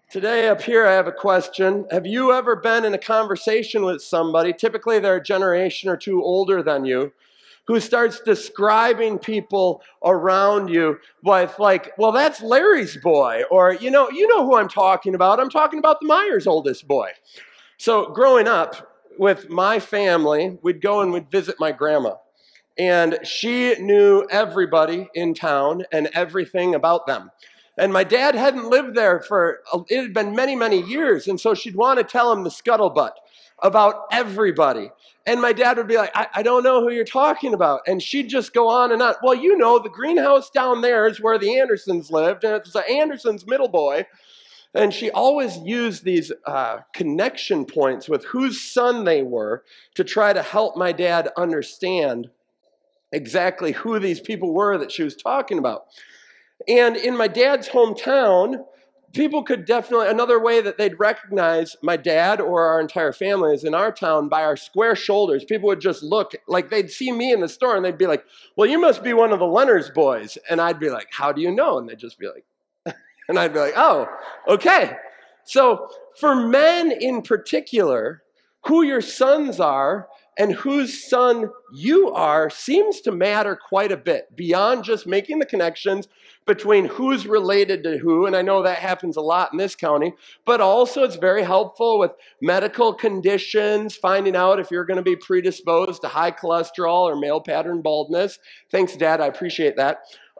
Today up here I have a question. Have you ever been in a conversation with somebody, typically they're a generation or two older than you, who starts describing people around you with like, well, that's Larry's boy, or you know who I'm talking about. I'm talking about the Myers' oldest boy. So growing up with my family, we'd go and we'd visit my grandma. And she knew everybody in town and everything about them. And my dad hadn't lived there it had been many, many years. And so she'd want to tell him the scuttlebutt about everybody. And my dad would be like, I don't know who you're talking about. And she'd just go on and on. Well, the greenhouse down there is where the Andersons lived. And it's the Andersons' middle boy. And she always used these connection points with whose son they were to try to help my dad understand exactly who these people were that she was talking about. And in my dad's hometown, people could definitely, another way that they'd recognize my dad or our entire family is in our town by our square shoulders. People would just look, like they'd see me in the store and they'd be like, well, you must be one of the Leonard's boys. And I'd be like, how do you know? And they'd just be like, and I'd be like, oh, okay. So for men in particular, who your sons are and whose son you are seems to matter quite a bit beyond just making the connections between who's related to who, and I know that happens a lot in this county, but also it's very helpful with medical conditions, finding out if you're going to be predisposed to high cholesterol or male pattern baldness. Thanks, Dad, I appreciate that.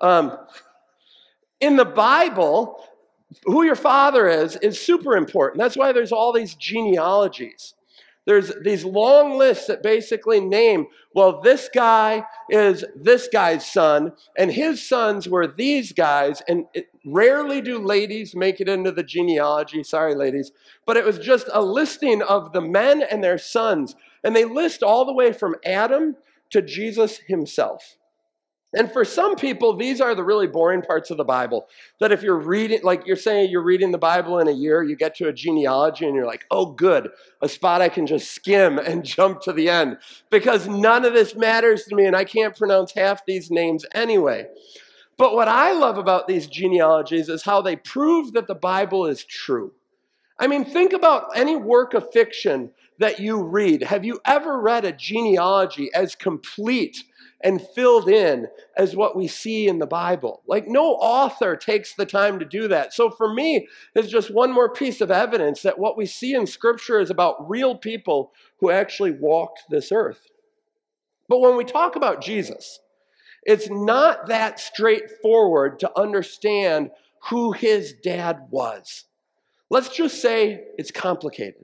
In the Bible, who your father is super important. That's why there's all these genealogies. There's these long lists that basically name, well, this guy is this guy's son, and his sons were these guys, and rarely do ladies make it into the genealogy. Sorry, ladies. But it was just a listing of the men and their sons, and they list all the way from Adam to Jesus himself. And for some people, these are the really boring parts of the Bible. That if you're reading, like you're saying you're reading the Bible in a year, you get to a genealogy and you're like, oh, good, a spot I can just skim and jump to the end. Because none of this matters to me and I can't pronounce half these names anyway. But what I love about these genealogies is how they prove that the Bible is true. I mean, think about any work of fiction that you read. Have you ever read a genealogy as complete and filled in as what we see in the Bible? Like, no author takes the time to do that. So for me, it's just one more piece of evidence that what we see in Scripture is about real people who actually walked this earth. But when we talk about Jesus, it's not that straightforward to understand who his dad was. Let's just say it's complicated.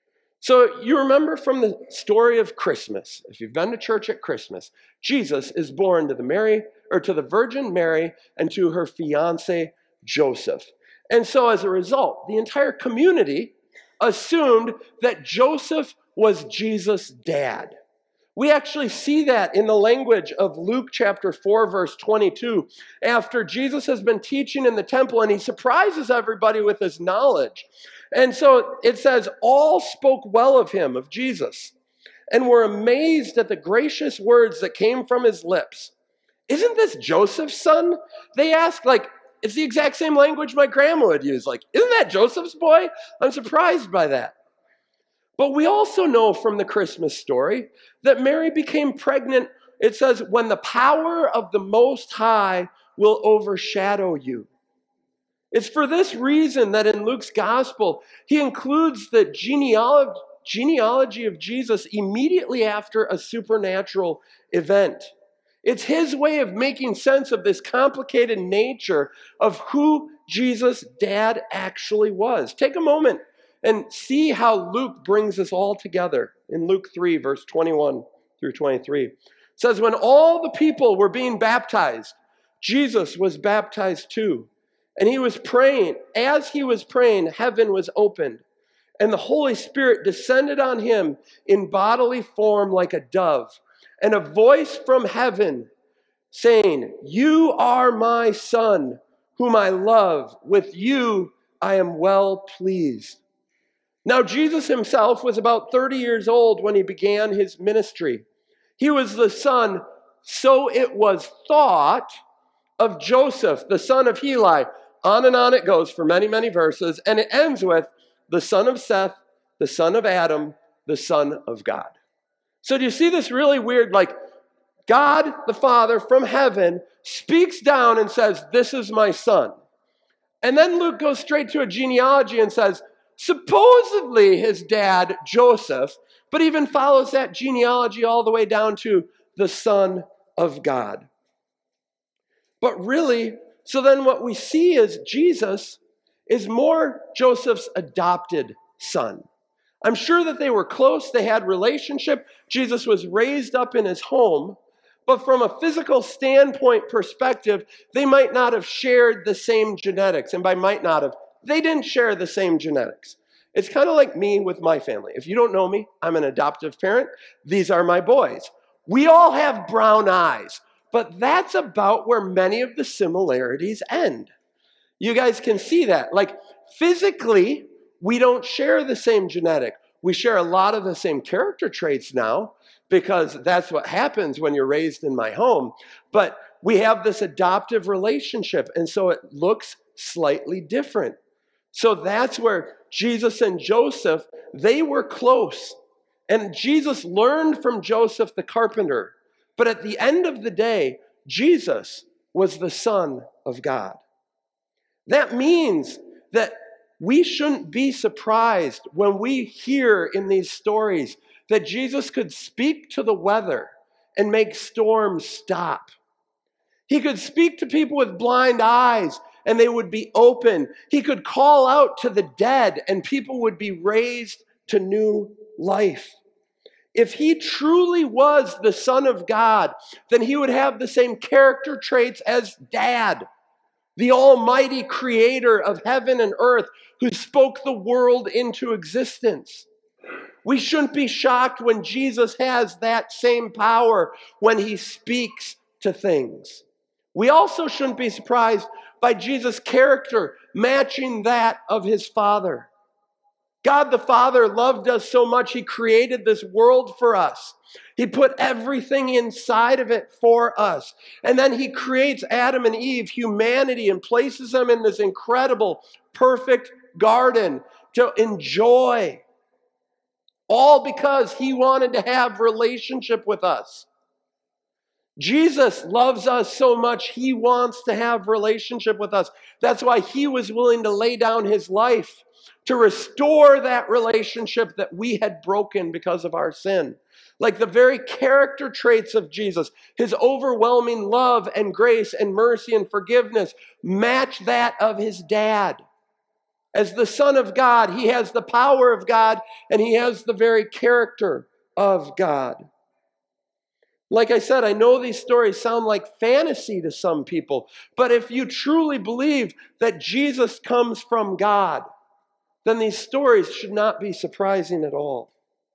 So you remember from the story of Christmas, if you've been to church at Christmas, Jesus is born to the Virgin Mary and to her fiancé Joseph. And so as a result, the entire community assumed that Joseph was Jesus' dad. We actually see that in the language of Luke chapter 4, verse 22. After Jesus has been teaching in the temple and he surprises everybody with his knowledge. And so it says, all spoke well of him, of Jesus, and were amazed at the gracious words that came from his lips. Isn't this Joseph's son? They asked, like, it's the exact same language my grandma would use. Like, isn't that Joseph's boy? I'm surprised by that. But we also know from the Christmas story that Mary became pregnant. It says, when the power of the Most High will overshadow you. It's for this reason that in Luke's gospel, he includes the genealogy of Jesus immediately after a supernatural event. It's his way of making sense of this complicated nature of who Jesus' dad actually was. Take a moment and see how Luke brings this all together in Luke 3, verse 21 through 23. It says, when all the people were being baptized, Jesus was baptized too. And he was praying. As he was praying, heaven was opened, and the Holy Spirit descended on him in bodily form like a dove. And a voice from heaven saying, you are my son, whom I love. With you I am well pleased. Now, Jesus himself was about 30 years old when he began his ministry. He was the son, so it was thought, of Joseph, the son of Heli, On and on it goes for many, many verses, and it ends with the son of Seth, the son of Adam, the son of God. So do you see this really weird, like God the Father from heaven speaks down and says, this is my son. And then Luke goes straight to a genealogy and says, supposedly his dad, Joseph, but even follows that genealogy all the way down to the Son of God. But really, so then what we see is Jesus is more Joseph's adopted son. I'm sure that they were close, they had relationship. Jesus was raised up in his home, but from a physical standpoint perspective, they might not have shared the same genetics. And by might not have, they didn't share the same genetics. It's kind of like me with my family. If you don't know me, I'm an adoptive parent. These are my boys. We all have brown eyes, but that's about where many of the similarities end. You guys can see that. Like physically, we don't share the same genetic. We share a lot of the same character traits now because that's what happens when you're raised in my home. But we have this adoptive relationship, and so it looks slightly different. So that's where Jesus and Joseph, they were close. And Jesus learned from Joseph the carpenter. But at the end of the day, Jesus was the Son of God. That means that we shouldn't be surprised when we hear in these stories that Jesus could speak to the weather and make storms stop. He could speak to people with blind eyes and they would be open. He could call out to the dead and people would be raised to new life. If he truly was the Son of God, then he would have the same character traits as Dad, the almighty creator of heaven and earth who spoke the world into existence. We shouldn't be shocked when Jesus has that same power when he speaks to things. We also shouldn't be surprised by Jesus' character matching that of his Father. God the Father loved us so much, he created this world for us. He put everything inside of it for us. And then he creates Adam and Eve, humanity, and places them in this incredible, perfect garden to enjoy. All because he wanted to have relationship with us. Jesus loves us so much, he wants to have relationship with us. That's why he was willing to lay down his life to restore that relationship that we had broken because of our sin. Like the very character traits of Jesus, his overwhelming love and grace and mercy and forgiveness match that of his dad. As the Son of God, he has the power of God and he has the very character of God. Like I said, I know these stories sound like fantasy to some people, but if you truly believe that Jesus comes from God, then these stories should not be surprising at all.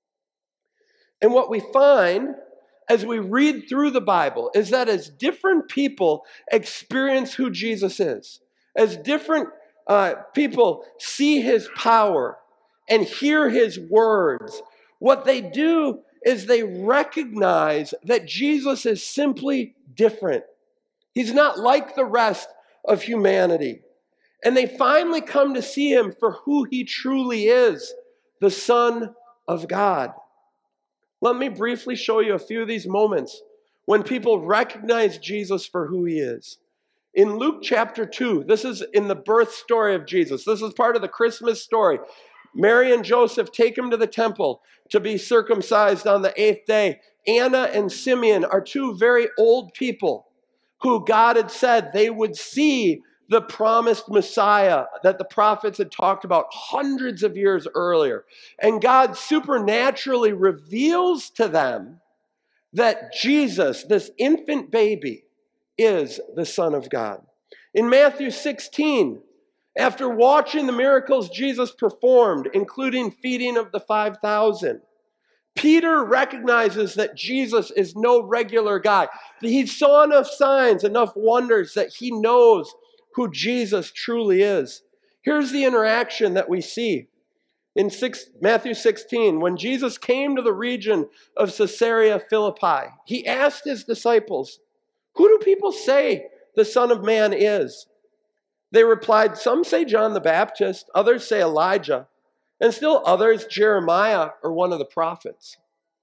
And what we find as we read through the Bible is that as different people experience who Jesus is, as different people see his power and hear his words, what they do is they recognize that Jesus is simply different. He's not like the rest of humanity. And they finally come to see him for who he truly is, the Son of God. Let me briefly show you a few of these moments when people recognize Jesus for who he is. In Luke chapter 2, this is in the birth story of Jesus. This is part of the Christmas story. Mary and Joseph take him to the temple to be circumcised on the 8th day. Anna and Simeon are two very old people who God had said they would see the promised Messiah that the prophets had talked about hundreds of years earlier. And God supernaturally reveals to them that Jesus, this infant baby, is the Son of God. In Matthew 16, after watching the miracles Jesus performed, including feeding of the 5,000, Peter recognizes that Jesus is no regular guy. He saw enough signs, enough wonders that he knows who Jesus truly is. Here's the interaction that we see in Matthew 16. When Jesus came to the region of Caesarea Philippi, he asked his disciples, "Who do people say the Son of Man is?" They replied, "Some say John the Baptist, others say Elijah, and still others Jeremiah or one of the prophets."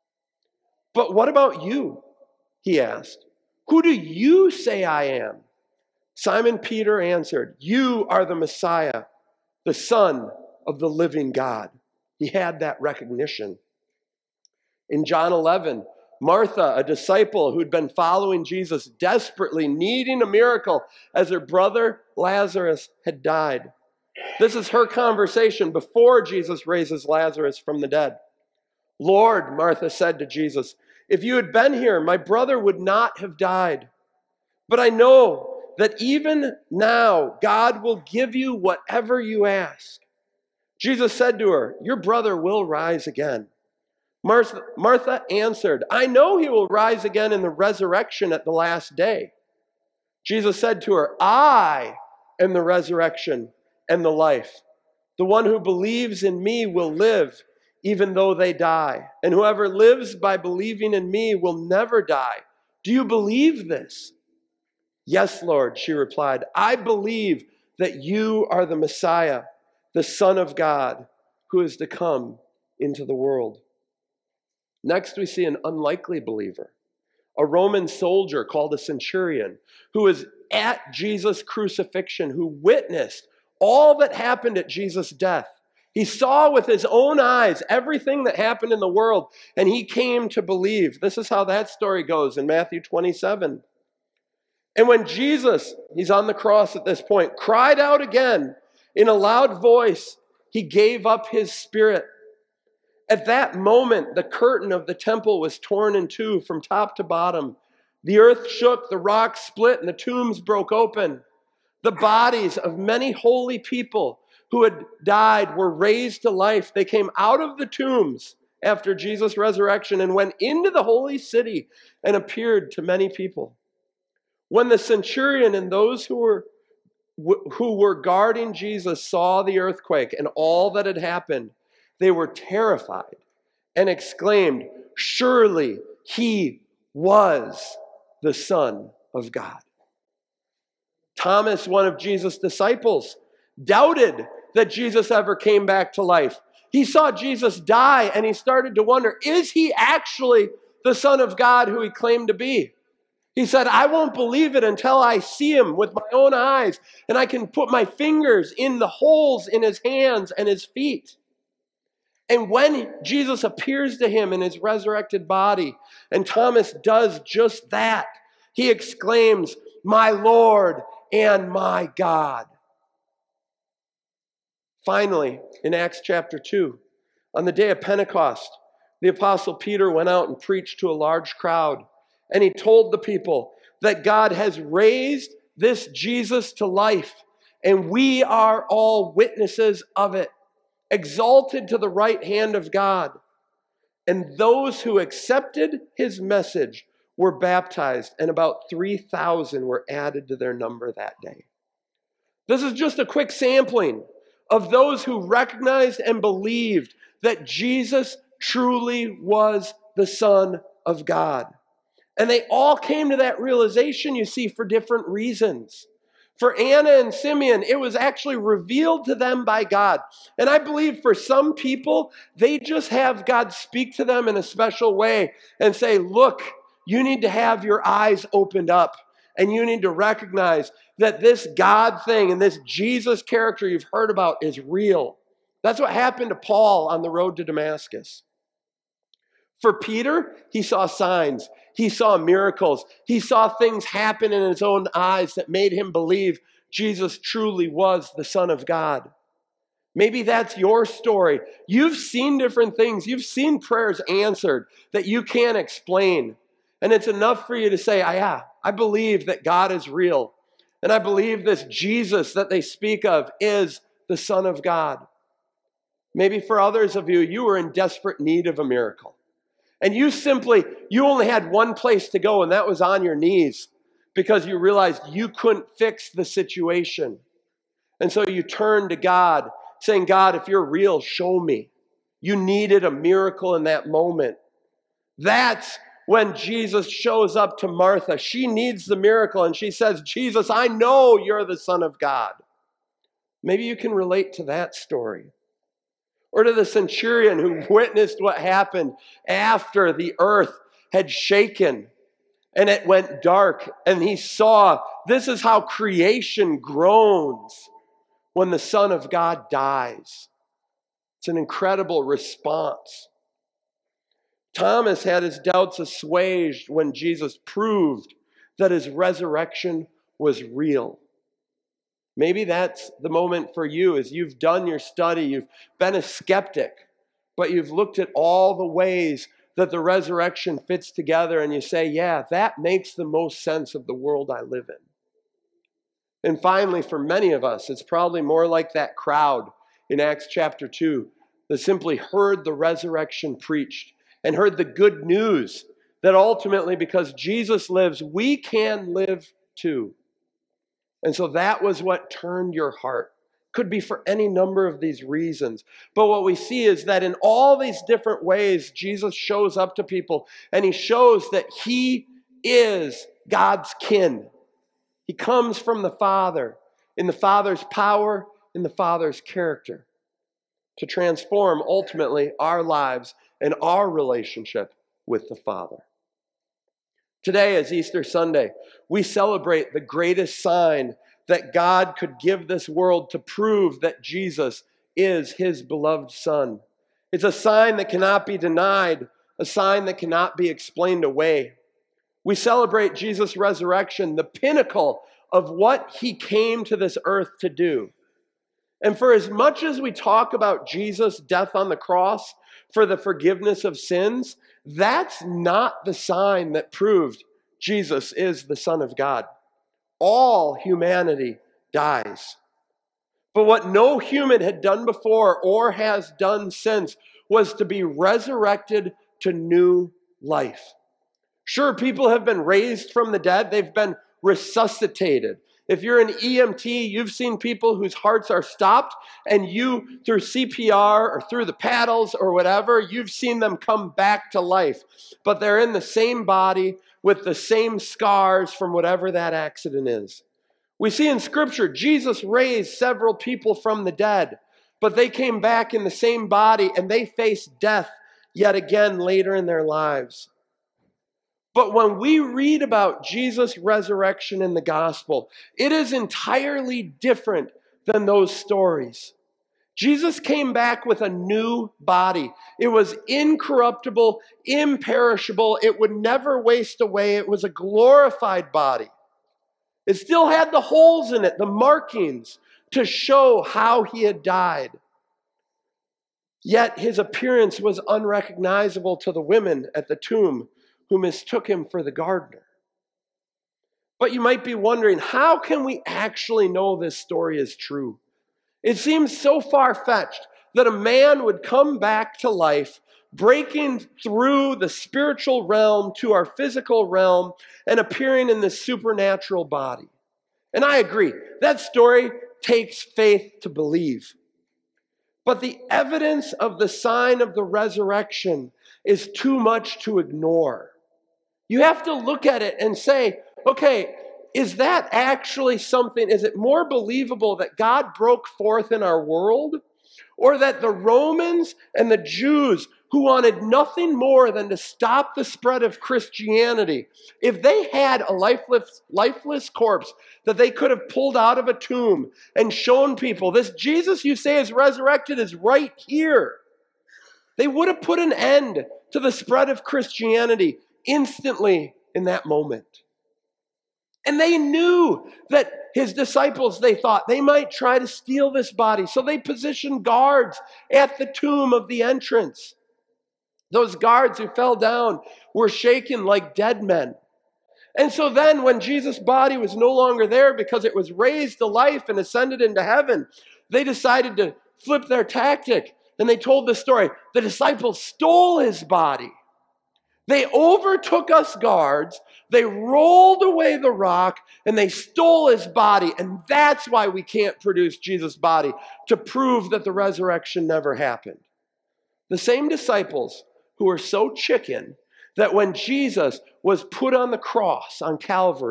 "But what about you?" he asked. "Who do you say I am?" Simon Peter answered, "You are the Messiah, the Son of the living God." He had that recognition. In John 11, Martha, a disciple who'd been following Jesus, desperately needing a miracle as her brother Lazarus had died. This is her conversation before Jesus raises Lazarus from the dead. "Lord," Martha said to Jesus, "if you had been here, my brother would not have died. But I know that even now God will give you whatever you ask." Jesus said to her, "Your brother will rise again." Martha answered, "I know he will rise again in the resurrection at the last day." Jesus said to her, "I am the resurrection and the life. The one who believes in me will live even though they die. And whoever lives by believing in me will never die. Do you believe this?" "Yes, Lord," she replied. "I believe that you are the Messiah, the Son of God, who is to come into the world." Next, we see an unlikely believer, a Roman soldier called a centurion, who was at Jesus' crucifixion, who witnessed all that happened at Jesus' death. He saw with his own eyes everything that happened in the world, and he came to believe. This is how that story goes in Matthew 27. "And when Jesus," he's on the cross at this point, "cried out again in a loud voice, he gave up his spirit. At that moment, the curtain of the temple was torn in two from top to bottom. The earth shook, the rocks split, and the tombs broke open. The bodies of many holy people who had died were raised to life. They came out of the tombs after Jesus' resurrection and went into the holy city and appeared to many people. When the centurion and those who were guarding Jesus saw the earthquake and all that had happened, they were terrified and exclaimed, 'Surely he was the Son of God.'" Thomas, one of Jesus' disciples, doubted that Jesus ever came back to life. He saw Jesus die and he started to wonder, is he actually the Son of God who he claimed to be? He said, "I won't believe it until I see him with my own eyes and I can put my fingers in the holes in his hands and his feet." And when Jesus appears to him in his resurrected body, and Thomas does just that, he exclaims, "My Lord and my God." Finally, in Acts chapter 2, on the day of Pentecost, the Apostle Peter went out and preached to a large crowd. And he told the people that God has raised this Jesus to life, and we are all witnesses of it, exalted to the right hand of God. And those who accepted his message were baptized, and about 3,000 were added to their number that day. This is just a quick sampling of those who recognized and believed that Jesus truly was the Son of God. And they all came to that realization, you see, for different reasons. For Anna and Simeon, it was actually revealed to them by God. And I believe for some people, they just have God speak to them in a special way and say, look, you need to have your eyes opened up. And you need to recognize that this God thing and this Jesus character you've heard about is real. That's what happened to Paul on the road to Damascus. For Peter, he saw signs. He saw miracles. He saw things happen in his own eyes that made him believe Jesus truly was the Son of God. Maybe that's your story. You've seen different things. You've seen prayers answered that you can't explain. And it's enough for you to say, yeah, I believe that God is real. And I believe this Jesus that they speak of is the Son of God. Maybe for others of you, you were in desperate need of a miracle. And you only had one place to go, and that was on your knees, because you realized you couldn't fix the situation. And so you turned to God, saying, God, if you're real, show me. You needed a miracle in that moment. That's when Jesus shows up to Martha. She needs the miracle, and she says, Jesus, I know you're the Son of God. Maybe you can relate to that story. Or to the centurion who witnessed what happened after the earth had shaken and it went dark, and he saw this is how creation groans when the Son of God dies. It's an incredible response. Thomas had his doubts assuaged when Jesus proved that his resurrection was real. Maybe that's the moment for you as you've done your study, you've been a skeptic, but you've looked at all the ways that the resurrection fits together and you say, yeah, that makes the most sense of the world I live in. And finally, for many of us, it's probably more like that crowd in Acts chapter 2 that simply heard the resurrection preached and heard the good news that ultimately, because Jesus lives, we can live too. And so that was what turned your heart. Could be for any number of these reasons. But what we see is that in all these different ways, Jesus shows up to people and he shows that he is God's kin. He comes from the Father, in the Father's power, in the Father's character, to transform ultimately our lives and our relationship with the Father. Today, as Easter Sunday, we celebrate the greatest sign that God could give this world to prove that Jesus is his beloved Son. It's a sign that cannot be denied, a sign that cannot be explained away. We celebrate Jesus' resurrection, the pinnacle of what he came to this earth to do. And for as much as we talk about Jesus' death on the cross for the forgiveness of sins, that's not the sign that proved Jesus is the Son of God. All humanity dies. But what no human had done before or has done since was to be resurrected to new life. Sure, people have been raised from the dead. They've been resuscitated. If you're an EMT, you've seen people whose hearts are stopped, and you, through CPR or through the paddles or whatever, you've seen them come back to life. But they're in the same body with the same scars from whatever that accident is. We see in Scripture, Jesus raised several people from the dead, but they came back in the same body and they faced death yet again later in their lives. But when we read about Jesus' resurrection in the gospel, it is entirely different than those stories. Jesus came back with a new body. It was incorruptible, imperishable. It would never waste away. It was a glorified body. It still had the holes in it, the markings, to show how he had died. Yet his appearance was unrecognizable to the women at the tomb, who mistook him for the gardener. But you might be wondering, how can we actually know this story is true? It seems so far-fetched that a man would come back to life, breaking through the spiritual realm to our physical realm and appearing in this supernatural body. And I agree, that story takes faith to believe. But the evidence of the sign of the resurrection is too much to ignore. You have to look at it and say, okay, is that actually something? Is it more believable that God broke forth in our world? Or that the Romans and the Jews, who wanted nothing more than to stop the spread of Christianity, if they had a lifeless corpse that they could have pulled out of a tomb and shown people, this Jesus you say is resurrected is right here, they would have put an end to the spread of Christianity instantly in that moment. And they knew that his disciples, they thought, they might try to steal this body. So they positioned guards at the tomb of the entrance. Those guards who fell down were shaken like dead men. And so then when Jesus' body was no longer there because it was raised to life and ascended into heaven, they decided to flip their tactic. And they told the story. The disciples stole his body. They overtook us guards, they rolled away the rock, and they stole his body. And that's why we can't produce Jesus' body, to prove that the resurrection never happened. The same disciples who were so chicken that when Jesus was put on the cross on Calvary,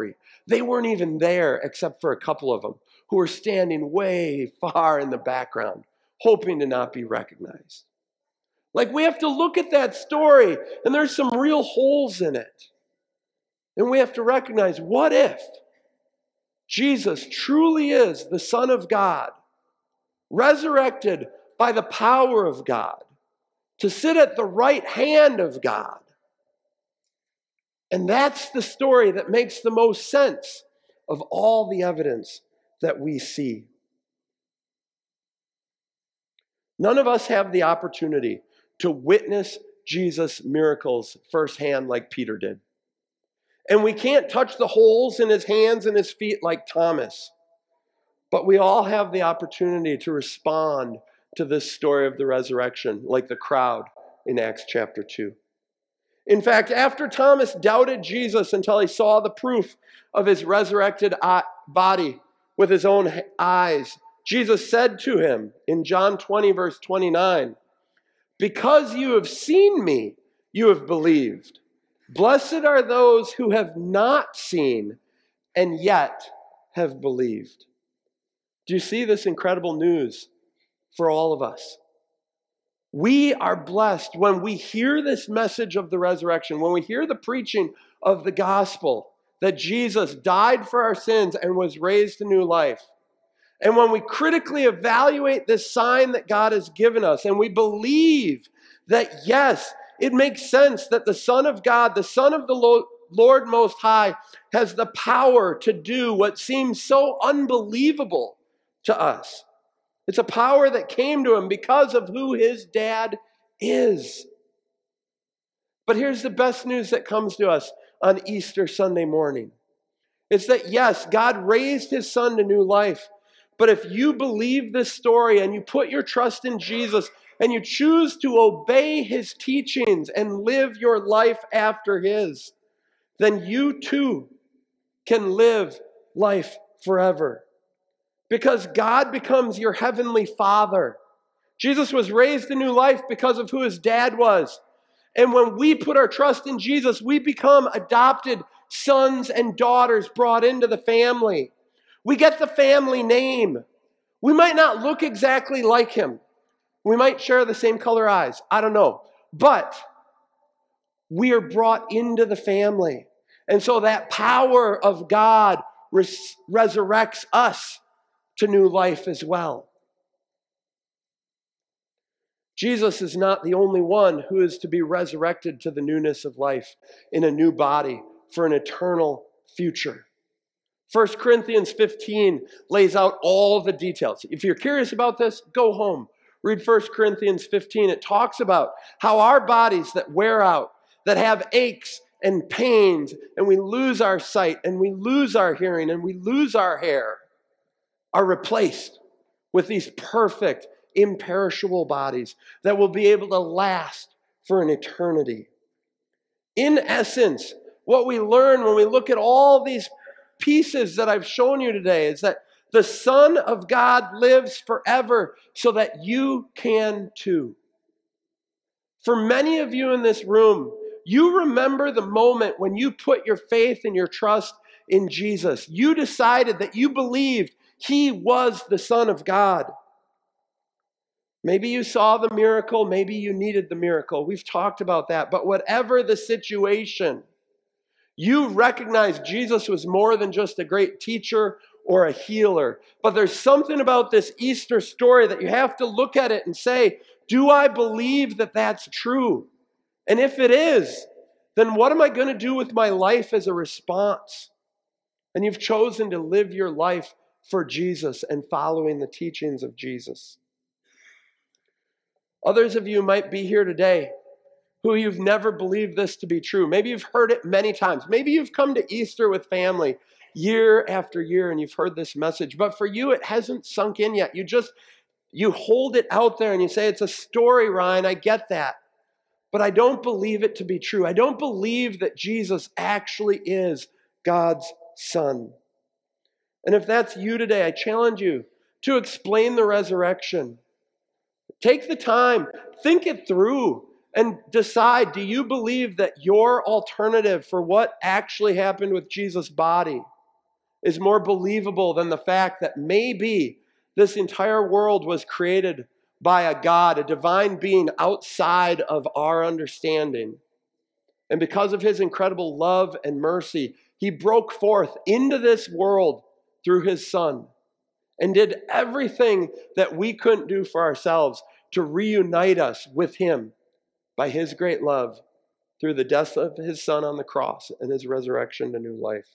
They weren't even there except for a couple of them who were standing way far in the background, hoping to not be recognized. Like, we have to look at that story, and there's some real holes in it. And we have to recognize, what if Jesus truly is the Son of God, resurrected by the power of God, to sit at the right hand of God? And that's the story that makes the most sense of all the evidence that we see. None of us have the opportunity to witness Jesus' miracles firsthand like Peter did. And we can't touch the holes in his hands and his feet like Thomas. But we all have the opportunity to respond to this story of the resurrection like the crowd in Acts chapter 2. In fact, after Thomas doubted Jesus until he saw the proof of his resurrected body with his own eyes, Jesus said to him in John 20, verse 29, "Because you have seen me, you have believed. Blessed are those who have not seen and yet have believed." Do you see this incredible news for all of us? We are blessed when we hear this message of the resurrection, when we hear the preaching of the gospel, that Jesus died for our sins and was raised to new life. And when we critically evaluate this sign that God has given us, and we believe that, yes, it makes sense that the Son of God, the Son of the Lord Most High, has the power to do what seems so unbelievable to us. It's a power that came to him because of who his dad is. But here's the best news that comes to us on Easter Sunday morning. It's that, yes, God raised his Son to new life. But if you believe this story and you put your trust in Jesus and you choose to obey his teachings and live your life after his, then you too can live life forever. Because God becomes your heavenly Father. Jesus was raised to new life because of who his dad was. And when we put our trust in Jesus, we become adopted sons and daughters brought into the family. We get the family name. We might not look exactly like him. We might share the same color eyes. I don't know. But we are brought into the family. And so that power of God resurrects us to new life as well. Jesus is not the only one who is to be resurrected to the newness of life in a new body for an eternal future. 1 Corinthians 15 lays out all the details. If you're curious about this, go home. Read 1 Corinthians 15. It talks about how our bodies that wear out, that have aches and pains, and we lose our sight, and we lose our hearing, and we lose our hair, are replaced with these perfect, imperishable bodies that will be able to last for an eternity. In essence, what we learn when we look at all these pieces that I've shown you today is that the Son of God lives forever so that you can too. For many of you in this room, you remember the moment when you put your faith and your trust in Jesus. You decided that you believed he was the Son of God. Maybe you saw the miracle, maybe you needed the miracle. We've talked about that. But whatever the situation, you recognize Jesus was more than just a great teacher or a healer. But there's something about this Easter story that you have to look at it and say, do I believe that that's true? And if it is, then what am I going to do with my life as a response? And you've chosen to live your life for Jesus and following the teachings of Jesus. Others of you might be here today who you've never believed this to be true. Maybe you've heard it many times. Maybe you've come to Easter with family year after year and you've heard this message. But for you, it hasn't sunk in yet. You hold it out there and you say, it's a story, Ryan, I get that. But I don't believe it to be true. I don't believe that Jesus actually is God's Son. And if that's you today, I challenge you to explain the resurrection. Take the time, think it through, and decide, do you believe that your alternative for what actually happened with Jesus' body is more believable than the fact that maybe this entire world was created by a God, a divine being outside of our understanding. And because of his incredible love and mercy, he broke forth into this world through his Son and did everything that we couldn't do for ourselves to reunite us with him by his great love through the death of his Son on the cross and his resurrection to new life.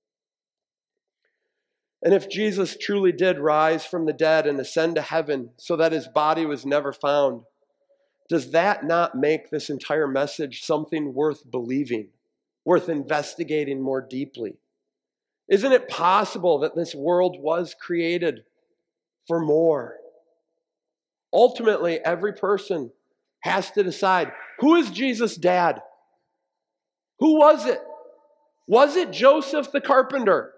And if Jesus truly did rise from the dead and ascend to heaven so that his body was never found, does that not make this entire message something worth believing, worth investigating more deeply? Isn't it possible that this world was created for more? Ultimately, every person has to decide, who is Jesus' dad? Who was it? Was it Joseph the carpenter?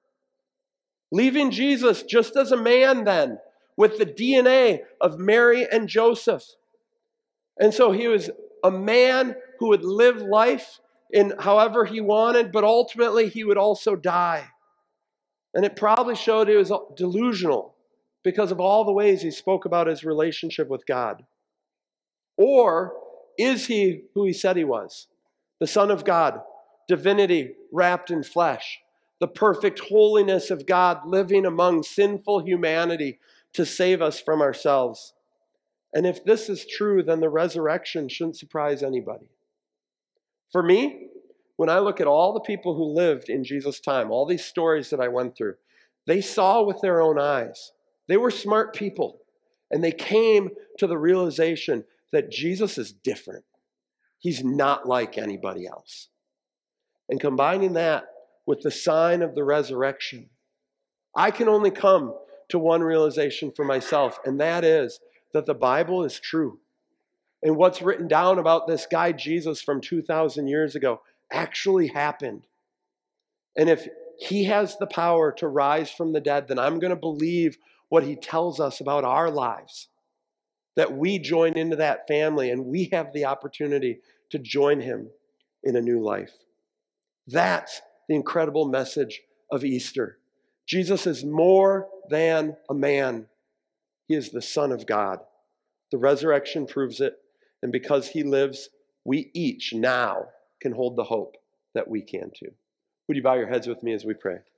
Leaving Jesus just as a man then, with the DNA of Mary and Joseph. And so he was a man who would live life in however he wanted, but ultimately he would also die. And it probably showed he was delusional because of all the ways he spoke about his relationship with God. Or is he who he said he was? The Son of God, divinity wrapped in flesh, the perfect holiness of God living among sinful humanity to save us from ourselves. And if this is true, then the resurrection shouldn't surprise anybody. For me, when I look at all the people who lived in Jesus' time, all these stories that I went through, they saw with their own eyes. They were smart people, and they came to the realization that Jesus is different. He's not like anybody else. And combining that with the sign of the resurrection, I can only come to one realization for myself, and that is that the Bible is true. And what's written down about this guy Jesus from 2,000 years ago actually happened. And if he has the power to rise from the dead, then I'm going to believe what he tells us about our lives. That we join into that family and we have the opportunity to join him in a new life. That's the incredible message of Easter. Jesus is more than a man. He is the Son of God. The resurrection proves it. And because he lives, we each now can hold the hope that we can too. Would you bow your heads with me as we pray?